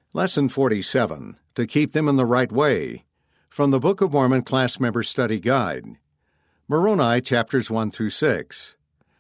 Lesson 47, To Keep Them in the Right Way, from the Book of Mormon Class Member Study Guide. Moroni, chapters 1 through 6.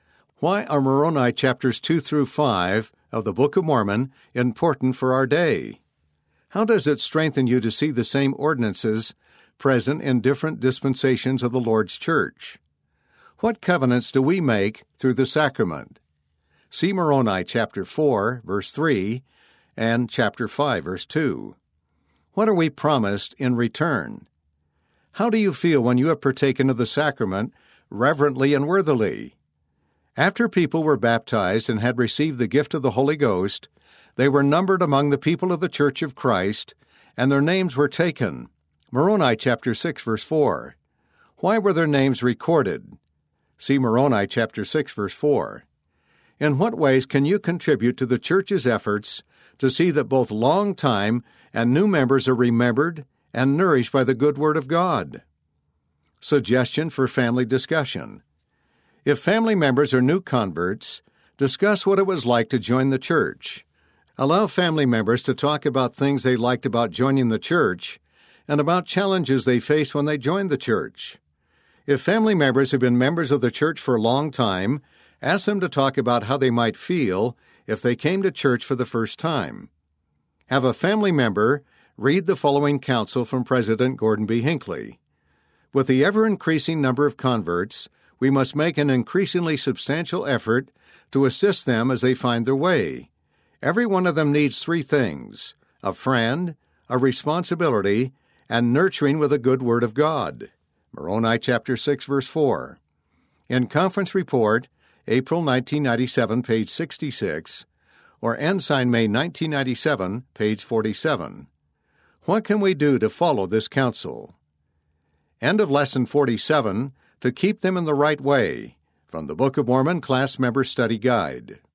Why are Moroni chapters 2 through 5 of the Book of Mormon important for our day? How does it strengthen you to see the same ordinances present in different dispensations of the Lord's Church? What covenants do we make through the sacrament? See Moroni chapter 4, verse 3, and chapter 5, verse 2. What are we promised in return? How do you feel when you have partaken of the sacrament reverently and worthily? After people were baptized and had received the gift of the Holy Ghost, they were numbered among the people of the Church of Christ, and their names were taken. Moroni chapter 6, verse 4. Why were their names recorded? See Moroni chapter 6, verse 4. In what ways can you contribute to the Church's efforts to see that both long-time and new members are remembered and nourished by the good Word of God? Suggestion for family discussion. If family members are new converts, discuss what it was like to join the Church. Allow family members to talk about things they liked about joining the Church and about challenges they faced when they joined the Church. If family members have been members of the Church for a long time, ask them to talk about how they might feel if they came to church for the first time. Have a family member read the following counsel from President Gordon B. Hinckley. With the ever-increasing number of converts, we must make an increasingly substantial effort to assist them as they find their way. Every one of them needs three things: a friend, a responsibility, and nurturing with a good Word of God. Moroni chapter 6, verse 4. In Conference Report, April 1997, page 66, or Ensign May 1997, page 47. What can we do to follow this counsel? End of Lesson 47, To Keep Them in the Right Way, from the Book of Mormon Class Member Study Guide.